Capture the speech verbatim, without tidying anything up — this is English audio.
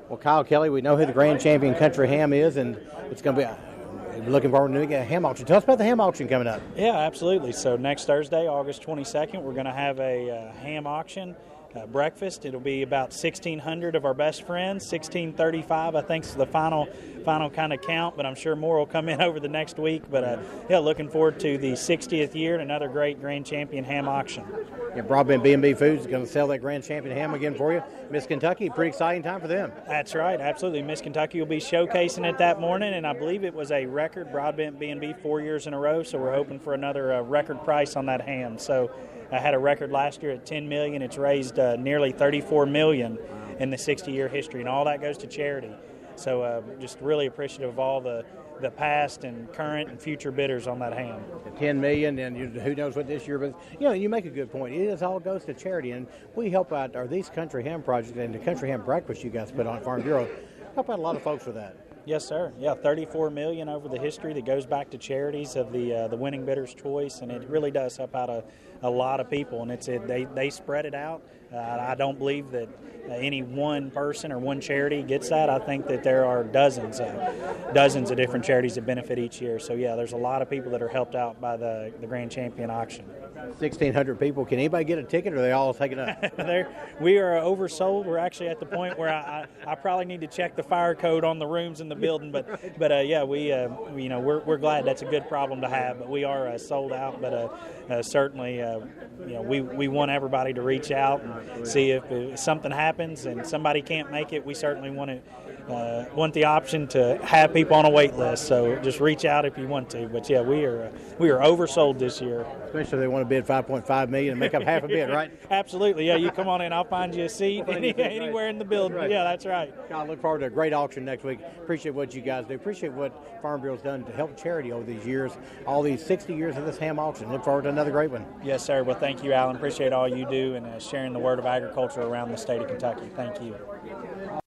Well, Kyle Kelly, we know who the grand champion Country Ham is, and it's going to be uh, looking forward to a ham auction. Tell us about the ham auction coming up. Yeah, absolutely. So next Thursday, August twenty-second, we're going to have a uh, ham auction. Uh, breakfast. It'll be about sixteen hundred of our best friends. sixteen thirty-five, I think, is the final final kind of count, but I'm sure more will come in over the next week. But uh, yeah, looking forward to the sixtieth year and another great Grand Champion ham auction. Yeah, Broadbent B and B Foods is going to sell that Grand Champion ham again for you. Miss Kentucky, pretty exciting time for them. That's right, absolutely. Miss Kentucky will be showcasing it that morning, and I believe it was a record Broadbent B and B four years in a row. So we're hoping for another uh, record price on that ham. So I had a record last year at ten million dollars. It's raised uh, nearly thirty-four million dollars in the sixty-year history, and all that goes to charity. So uh, just really appreciative of all the, the past and current and future bidders on that ham. ten million dollars, and you, who knows what this year, but you know, you make a good point. It is all goes to charity, and we help out, or these Country Ham projects and the Country Ham breakfast you guys put on at Farm Bureau, help out a lot of folks with that. Yes, sir. Yeah, thirty-four million dollars over the history that goes back to charities of the uh, the winning bidder's choice, and it really does help out a, a lot of people. And it's it, they they spread it out. Uh, I don't believe that uh, any one person or one charity gets that. I think that there are dozens, uh, dozens of different charities that benefit each year. So yeah, there's a lot of people that are helped out by the the Grand Champion auction. sixteen hundred people. Can anybody get a ticket, or are they all taken up? We are oversold. We're actually at the point where I, I, I probably need to check the fire code on the rooms in the building. But but uh, yeah, we uh, you know we're we're glad. That's a good problem to have. But we are uh, sold out. But uh, uh, certainly uh, you know we we want everybody to reach out and see if, if something happens and somebody can't make it. We certainly want to. Uh, want the option to have people on a wait list, so just reach out if you want to. But yeah, we are uh, we are oversold this year. Especially if they want to bid five point five million dollars and make up half a bid, right? Absolutely, yeah. You come on in, I'll find you a seat any, anywhere in the building. That's right. Yeah, that's right. I look forward to a great auction next week. Appreciate what you guys do. Appreciate what Farm Bureau's done to help charity over these years, all these sixty years of this ham auction. Look forward to another great one. Yes, sir. Well, thank you, Alan. Appreciate all you do and uh, sharing the word of agriculture around the state of Kentucky. Thank you.